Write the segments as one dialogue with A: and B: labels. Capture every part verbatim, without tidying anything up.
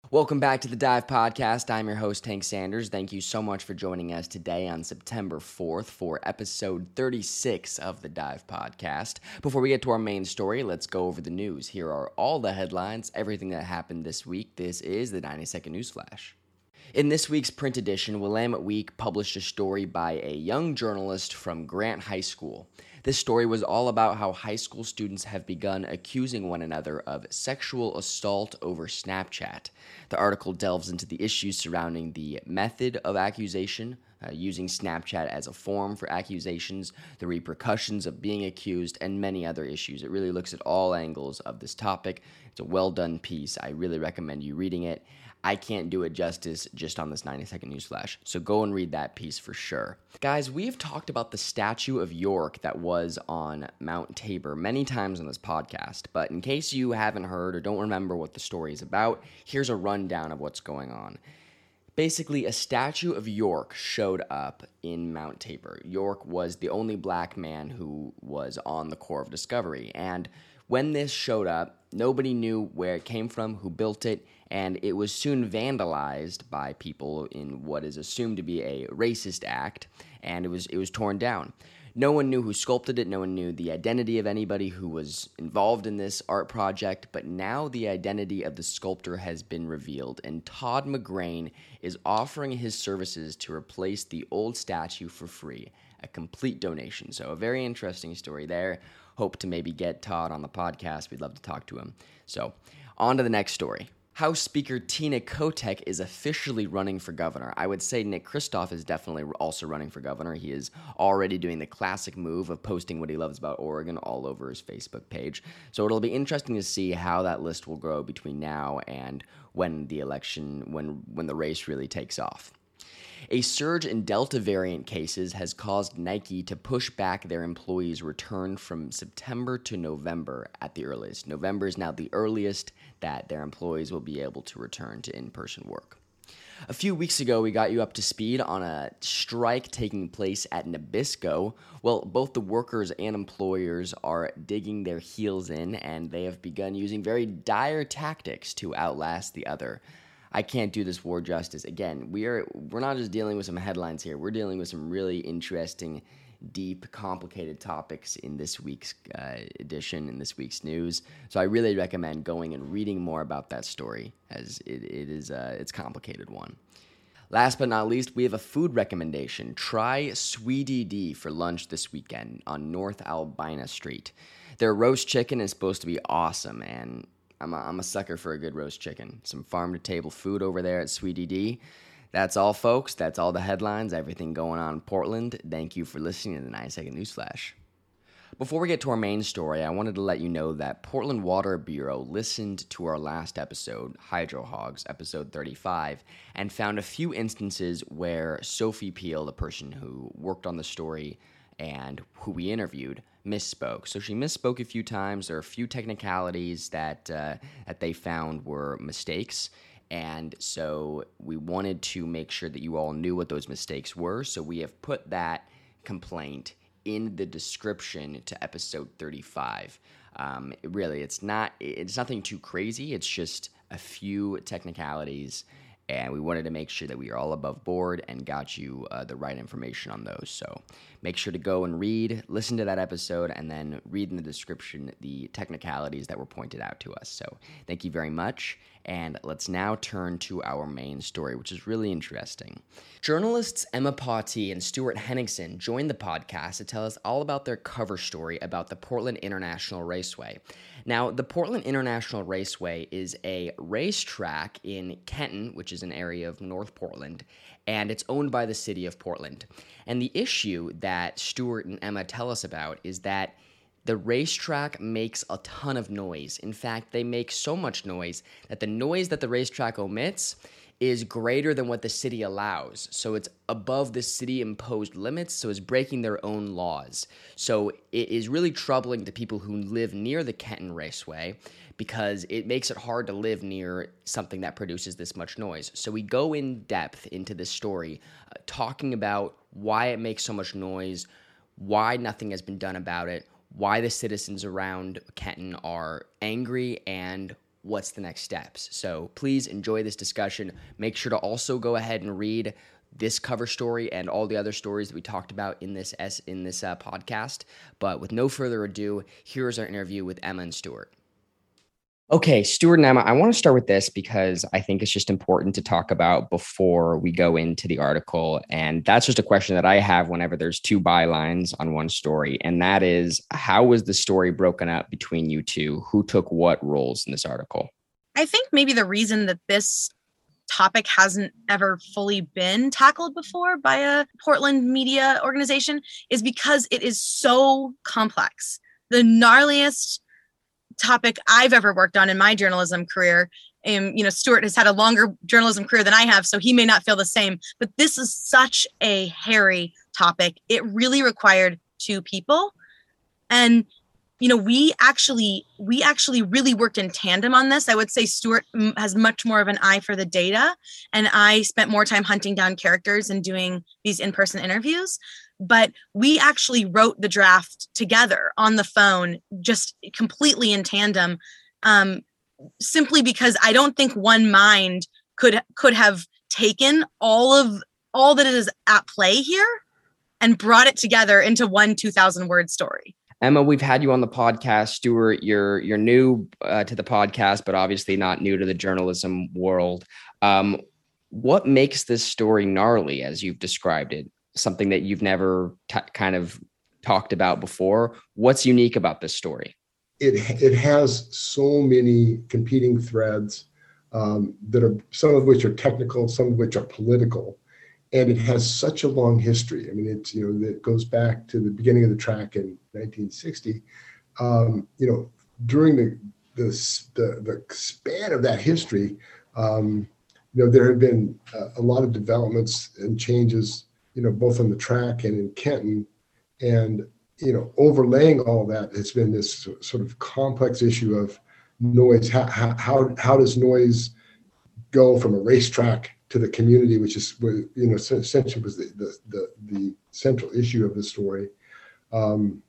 A: Welcome back to the Dive Podcast. I'm your host, Hank Sanders. Thank you so much for joining us today on September fourth for episode thirty-six of the Dive Podcast. Before we get to our main story, let's go over the news. Here are all the headlines, everything that happened this week. This is the ninety second News Flash. In this week's print edition, Willamette Week published a story by a young journalist from Grant High School. This story was all about how high school students have begun accusing one another of sexual assault over Snapchat. The article delves into the issues surrounding the method of accusation, uh, using Snapchat as a forum for accusations, the repercussions of being accused, and many other issues. It really looks at all angles of this topic. It's a well-done piece. I really recommend you reading it. I can't do it justice just on this ninety second News Flash, so go and read that piece for sure. Guys, we've talked about the statue of York that was on Mount Tabor many times on this podcast, but in case you haven't heard or don't remember what the story is about, here's a rundown of what's going on. Basically, a statue of York showed up in Mount Tabor. York was the only black man who was on the Corps of Discovery, and when this showed up, nobody knew where it came from, who built it, and it was soon vandalized by people in what is assumed to be a racist act, and it was it was torn down. No one knew who sculpted it, no one knew the identity of anybody who was involved in this art project, but now the identity of the sculptor has been revealed, and Todd McGrain is offering his services to replace the old statue for free, a complete donation. So a very interesting story there. Hope to maybe get Todd on the podcast. We'd love to talk to him. So on to the next story. House Speaker Tina Kotek is officially running for governor. I would say Nick Kristof is definitely also running for governor. He is already doing the classic move of posting what he loves about Oregon all over his Facebook page. So it'll be interesting to see how that list will grow between now and when the election, when when the race really takes off. A surge in Delta variant cases has caused Nike to push back their employees' return from September to November at the earliest. November is now the earliest that their employees will be able to return to in-person work. A few weeks ago, we got you up to speed on a strike taking place at Nabisco. Well, both the workers and employers are digging their heels in, and they have begun using very dire tactics to outlast the other. I can't do this war justice. Again, we are, we're not just dealing with some headlines here. We're dealing with some really interesting, deep, complicated topics in this week's uh, edition, in this week's news. So I really recommend going and reading more about that story, as it, it is uh, it's a complicated one. Last but not least, we have a food recommendation. Try Sweetie D for lunch this weekend on North Albina Street. Their roast chicken is supposed to be awesome, and I'm a, I'm a sucker for a good roast chicken. Some farm-to-table food over there at Sweetie D. That's all, folks. That's all the headlines, everything going on in Portland. Thank you for listening to the ninety second News Flash. Before we get to our main story, I wanted to let you know that Portland Water Bureau listened to our last episode, Hydro Hogs, episode thirty-five, and found a few instances where Sophie Peel, the person who worked on the story and who we interviewed, misspoke. So she misspoke a few times. There are a few technicalities that uh, that they found were mistakes, and so we wanted to make sure that you all knew what those mistakes were. So we have put that complaint in the description to episode thirty-five. Um, it really, it's not. It's nothing too crazy. It's just a few technicalities. And we wanted to make sure that we are all above board and got you uh, the right information on those. So make sure to go and read, listen to that episode, and then read in the description the technicalities that were pointed out to us. So thank you very much. And let's now turn to our main story, which is really interesting. Journalists Emma Pawty and Stuart Henningsen joined the podcast to tell us all about their cover story about the Portland International Raceway. Now, the Portland International Raceway is a racetrack in Kenton, which is an area of North Portland, and it's owned by the city of Portland. And the issue that Stuart and Emma tell us about is that the racetrack makes a ton of noise. In fact, they make so much noise that the noise that the racetrack omits is greater than what the city allows. So it's above the city-imposed limits, so it's breaking their own laws. So it is really troubling to people who live near the Kenton Raceway because it makes it hard to live near something that produces this much noise. So we go in depth into this story, uh, talking about why it makes so much noise, why nothing has been done about it, why the citizens around Kenton are angry, and what's the next steps. So please enjoy this discussion. Make sure to also go ahead and read this cover story and all the other stories that we talked about in this S in this uh, podcast. But with no further ado, here's our interview with Emma and Stuart. Okay, Stuart and Emma, I want to start with this because I think it's just important to talk about before we go into the article. And that's just a question that I have whenever there's two bylines on one story. And that is, how was the story broken up between you two? Who took what roles in this article?
B: I think maybe the reason that this topic hasn't ever fully been tackled before by a Portland media organization is because it is so complex. The gnarliest topic I've ever worked on in my journalism career. And, you know, Stuart has had a longer journalism career than I have, so he may not feel the same, but this is such a hairy topic. It really required two people. And, you know, we actually, we actually really worked in tandem on this. I would say Stuart has much more of an eye for the data, and I spent more time hunting down characters and doing these in-person interviews. But we actually wrote the draft together on the phone, just completely in tandem, um, simply because I don't think one mind could could have taken all of all that is at play here and brought it together into one two thousand word story.
A: Emma, we've had you on the podcast. Stuart, you're you're new uh, to the podcast, but obviously not new to the journalism world. Um, what makes this story gnarly, as you've described it? Something that you've never t- kind of talked about before. What's unique about this story?
C: It it has so many competing threads um, that are some of which are technical, some of which are political, and it has such a long history. I mean, it's you know it goes back to the beginning of the track in nineteen sixty. Um, you know, during the the the, the span of that history, um, you know, there have been uh, a lot of developments and changes, you know, both on the track and in Kenton. And, you know, overlaying all that has been this sort of complex issue of noise. How, how, how does noise go from a racetrack to the community, which is, you know, essentially was the, the, the, the central issue of the story. Um,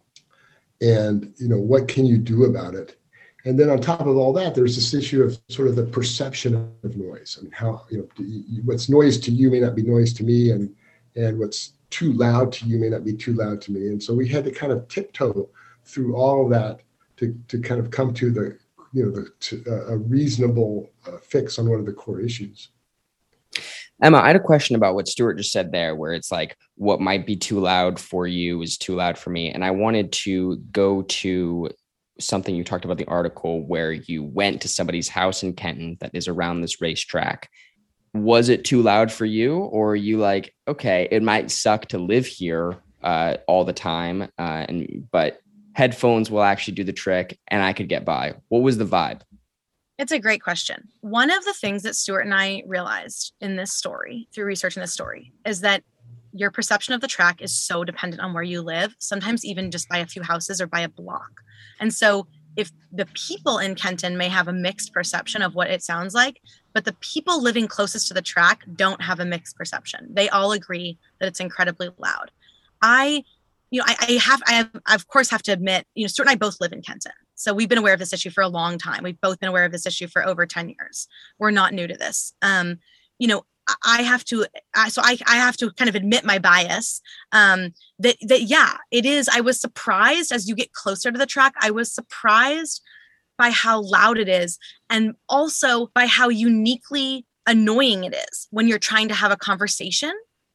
C: and, you know, what can you do about it? And then on top of all that, there's this issue of sort of the perception of noise. I mean, how, you know, what's noise to you may not be noise to me, and and what's too loud to you may not be too loud to me. And so we had to kind of tiptoe through all of that to, to kind of come to the, you know, the, to, uh, a reasonable uh, fix on one of the core issues.
A: Emma, I had a question about what Stuart just said there, where it's like, what might be too loud for you is too loud for me. And I wanted to go to something you talked about the article where you went to somebody's house in Kenton that is around this racetrack. Was it too loud for you, or are you like, okay, it might suck to live here uh, all the time, uh, and but headphones will actually do the trick and I could get by? What was the vibe?
B: It's a great question. One of the things that Stuart and I realized in this story, through researching this story, is that your perception of the track is so dependent on where you live, sometimes even just by a few houses or by a block. And so if the people in Kenton may have a mixed perception of what it sounds like, but the people living closest to the track don't have a mixed perception. They all agree that it's incredibly loud. I, you know, I, I have, I have, I of course have to admit, you know, Stuart and I both live in Kenton. So we've been aware of this issue for a long time. We've both been aware of this issue for over ten years. We're not new to this. Um, you know, I have to, I, so I, I have to kind of admit my bias, um, that, that, yeah, it is. I was surprised as you get closer to the track. I was surprised by how loud it is, and also by how uniquely annoying it is when you're trying to have a conversation,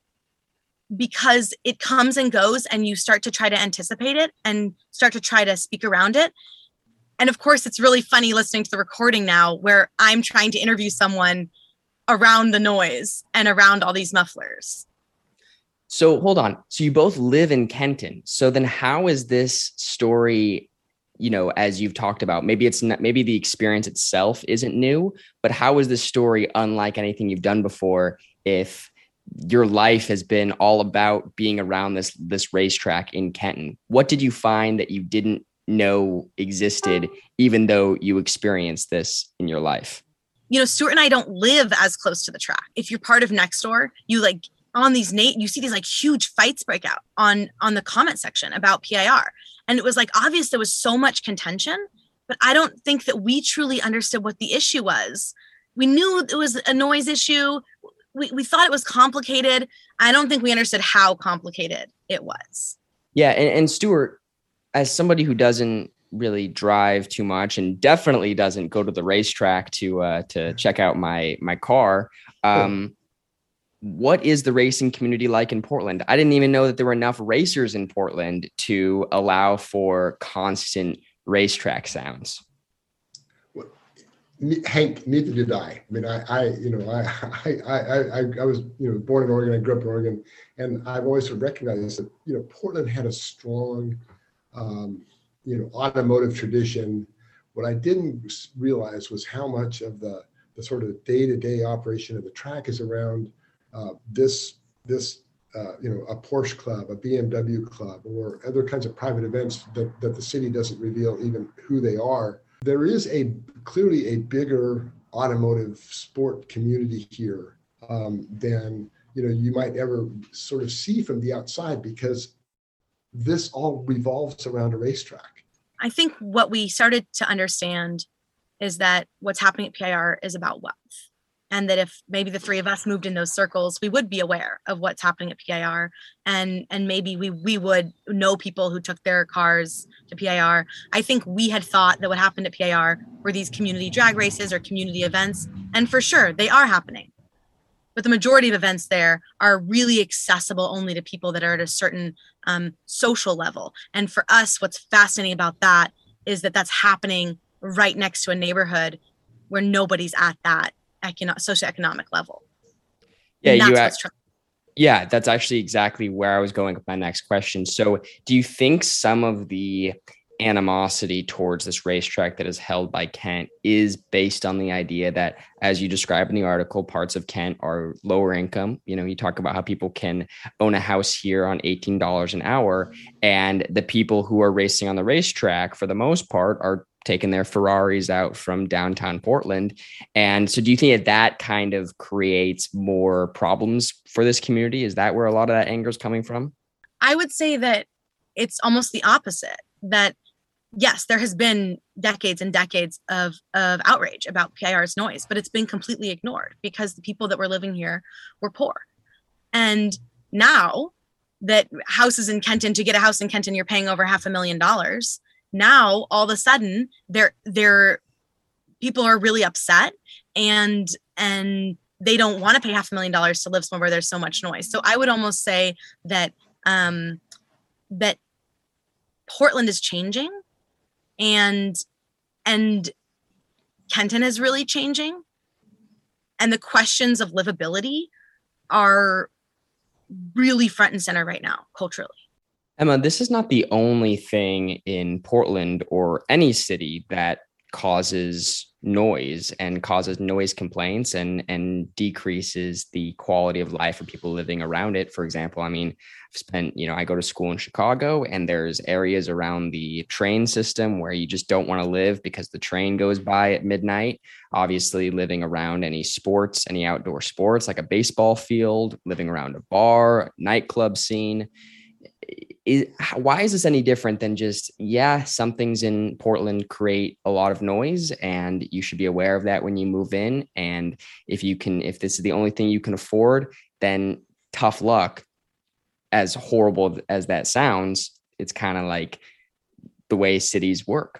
B: because it comes and goes and you start to try to anticipate it and start to try to speak around it. And of course, it's really funny listening to the recording now where I'm trying to interview someone around the noise and around all these mufflers.
A: So hold on. So you both live in Kenton. So then how is this story, you know, as you've talked about, maybe it's not, maybe the experience itself isn't new, but how is this story unlike anything you've done before if your life has been all about being around this, this racetrack in Kenton? What did you find that you didn't know existed, even though you experienced this in your life?
B: You know, Stuart and I don't live as close to the track. If you're part of Nextdoor, you like on these Nate, you see these like huge fights break out on, on the comment section about P I R. And it was like, obvious there was so much contention but I don't think that we truly understood what the issue was. We knew it was a noise issue. We, we thought it was complicated. I don't think we understood how complicated it was.
A: Yeah. And, and Stuart, as somebody who doesn't really drive too much and definitely doesn't go to the racetrack to uh, to check out my my car, um, what is the racing community like in Portland? I didn't even know that there were enough racers in Portland to allow for constant racetrack sounds.
C: Well, Hank, neither did I. I mean, I, I you know, I, I, I, I was, you know, born in Oregon. I grew up in Oregon, and I've always sort of recognized that, you know, Portland had a strong, um, you know, automotive tradition. What I didn't realize was how much of the the sort of day-to-day operation of the track is around uh, this this. Uh, you know, a Porsche club, a B M W club, or other kinds of private events that, that the city doesn't reveal even who they are. There is a clearly a bigger automotive sport community here um, than, you know, you might ever sort of see from the outside, because this all revolves around a racetrack.
B: I think what we started to understand is that what's happening at P I R is about wealth. And that if maybe the three of us moved in those circles, we would be aware of what's happening at P I R. And, and maybe we we would know people who took their cars to P I R. I think we had thought that what happened at P I R were these community drag races or community events. And for sure, they are happening. But the majority of events there are really accessible only to people that are at a certain um, social level. And for us, what's fascinating about that is that that's happening right next to a neighborhood where nobody's at that Econo- socioeconomic level.
A: Yeah,
B: and that's
A: you.
B: what's
A: Tra- yeah, that's actually exactly where I was going with my next question. So, do you think some of the animosity towards this racetrack that is held by Kent is based on the idea that, as you describe in the article, parts of Kent are lower income? You know, you talk about how people can own a house here on eighteen dollars an hour, and the people who are racing on the racetrack, for the most part, are taking their Ferraris out from downtown Portland. And so do you think that that kind of creates more problems for this community? Is that where a lot of that anger is coming from?
B: I would say that it's almost the opposite, that yes, there has been decades and decades of, of outrage about P I R's noise, but it's been completely ignored because the people that were living here were poor. And now that houses in Kenton, to get a house in Kenton, you're paying over half a million dollars. Now, all of a sudden, they're, they're, people are really upset, and and they don't want to pay half a million dollars to live somewhere where there's so much noise. So I would almost say that um, that Portland is changing, and and Kenton is really changing, and the questions of livability are really front and center right now culturally.
A: Emma, this is not the only thing in Portland or any city that causes noise and causes noise complaints and, and decreases the quality of life for people living around it. For example, I mean, I've spent, you know, I go to school in Chicago, and there's areas around the train system where you just don't want to live because the train goes by at midnight. Obviously, living around any sports, any outdoor sports, like a baseball field, living around a bar, nightclub scene. Is, why is this any different than just, yeah, some things in Portland create a lot of noise, and you should be aware of that when you move in. And if you can, if this is the only thing you can afford, then tough luck. As horrible as that sounds, it's kind of like the way cities work.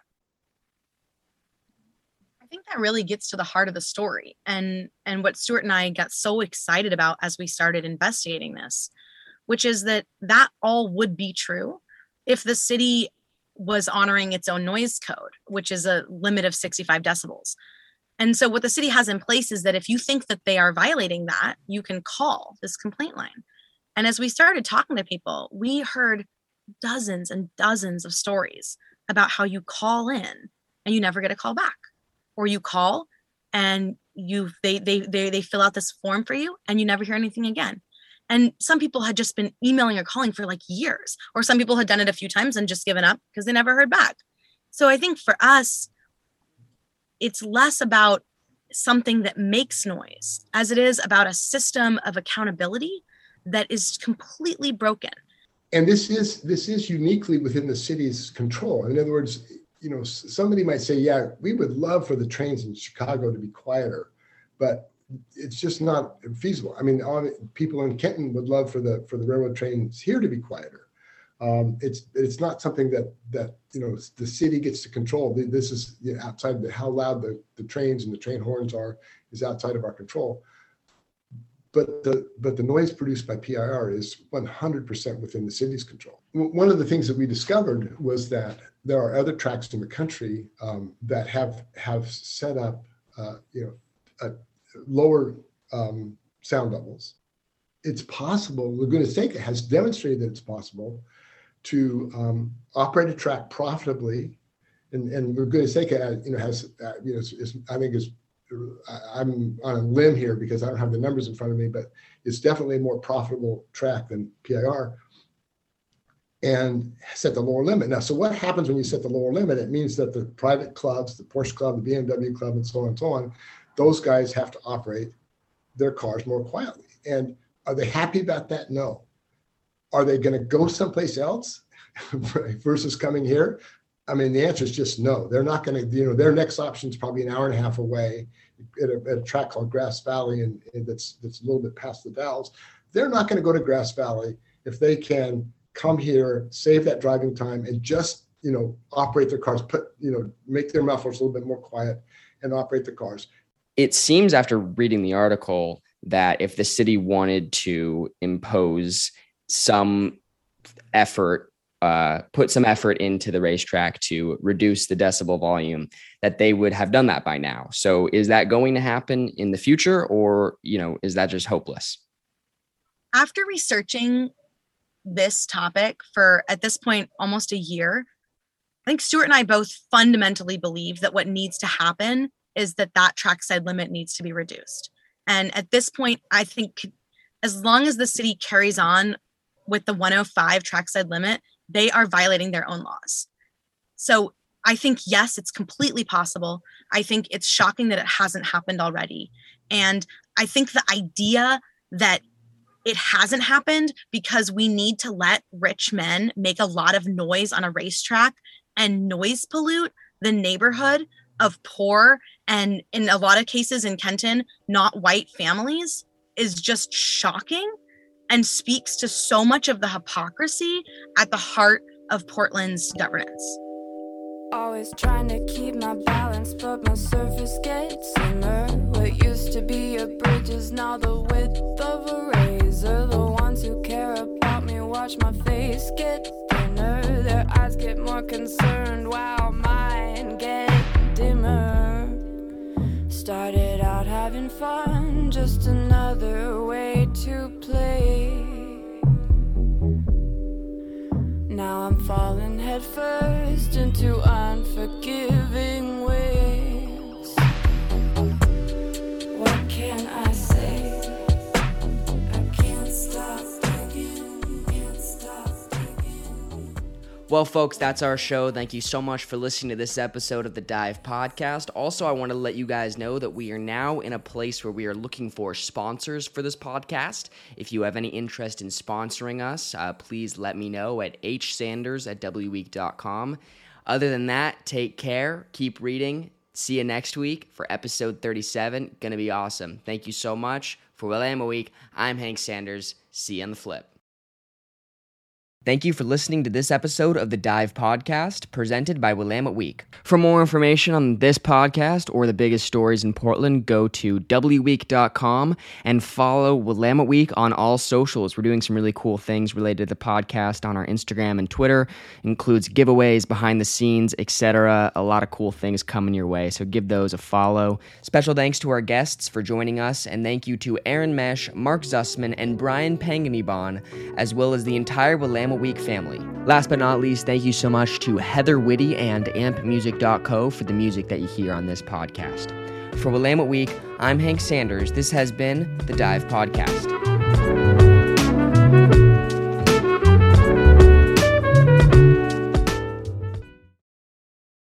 B: I think that really gets to the heart of the story, and and what Stuart and I got so excited about as we started investigating this, which is that that all would be true if the city was honoring its own noise code, which is a limit of sixty-five decibels. And so what the city has in place is that if you think that they are violating that, you can call this complaint line. And as we started talking to people, we heard dozens and dozens of stories about how you call in and you never get a call back, or you call and you they they they they fill out this form for you and you never hear anything again. And some people had just been emailing or calling for like years, or some people had done it a few times and just given up because they never heard back. So I think for us, it's less about something that makes noise as it is about a system of accountability that is completely broken.
C: And this is this is uniquely within the city's control. In other words, you know, somebody might say, yeah, we would love for the trains in Chicago to be quieter, but it's just not feasible. I mean, all, people in Kenton would love for the for the railroad trains here to be quieter. Um, it's it's not something that that you know the city gets to control. This is you know, outside the how loud the, the trains and the train horns are is outside of our control. But the but the noise produced by P I R is one hundred percent within the city's control. One of the things that we discovered was that there are other tracks in the country um, that have have set up uh, you know a, lower um, sound levels. It's possible. Laguna Seca has demonstrated that it's possible to um, operate a track profitably, and, and Laguna Seca, you know, has uh, you know is, is I think is. I'm on a limb here because I don't have the numbers in front of me, but it's definitely a more profitable track than P I R, and set the lower limit. Now, so what happens when you set the lower limit? It means that the private clubs, the Porsche Club, the B M W Club, and so on and so on, those guys have to operate their cars more quietly. And are they happy about that? No. Are they going to go someplace else versus coming here? I mean, the answer is just no. They're not going to, you know, their next option is probably an hour and a half away at a, at a track called Grass Valley, and, and that's that's a little bit past the Dalles. They're not going to go to Grass Valley if they can come here, save that driving time, and just, you know, operate their cars, put, you know, make their mufflers a little bit more quiet and operate the cars.
A: It seems after reading the article that if the city wanted to impose some effort Uh, put some effort into the racetrack to reduce the decibel volume, that they would have done that by now. So is that going to happen in the future, or, you know, is that just hopeless?
B: After researching this topic for, at this point, almost a year, I think Stuart and I both fundamentally believe that what needs to happen is that that trackside limit needs to be reduced. And at this point, I think as long as the city carries on with the one oh five trackside limit, they are violating their own laws. So I think, yes, it's completely possible. I think it's shocking that it hasn't happened already. And I think the idea that it hasn't happened because we need to let rich men make a lot of noise on a racetrack and noise pollute the neighborhood of poor and, in a lot of cases in Kenton, not white families is just shocking, and speaks to so much of the hypocrisy at the heart of Portland's governance.
D: Always trying to keep my balance, but my surface gets thinner. What used to be a bridge is now the width of a razor. The ones who care about me watch my face get thinner. Their eyes get more concerned while mine get dimmer. Started out having fun, just another way to play. Now I'm falling headfirst into unforgiving waves. What can I say? I can't stop thinking, can't stop thinking.
A: Well, folks, that's our show. Thank you so much for listening to this episode of the Dive Podcast. Also, I want to let you guys know that we are now in a place where we are looking for sponsors for this podcast. If you have any interest in sponsoring us, uh, please let me know at h sanders at w week dot com. Other than that, take care, keep reading. See you next week for episode thirty-seven. Gonna be awesome. Thank you so much. For Willamette Week, I'm Hank Sanders. See you on the flip. Thank you for listening to this episode of the Dive Podcast, presented by Willamette Week. For more information on this podcast or the biggest stories in Portland, go to w week dot com and follow Willamette Week on all socials. We're doing some really cool things related to the podcast on our Instagram and Twitter. It includes giveaways, behind the scenes, et cetera. A lot of cool things coming your way, so give those a follow. Special thanks to our guests for joining us, and thank you to Aaron Mesh, Mark Zussman, and Brian Panganibon, as well as the entire Willamette Week family. Last but not least, thank you so much to Heather Whitty and amp music dot co for the music that you hear on this podcast. For Willamette Week, I'm Hank Sanders. This has been the Dive Podcast.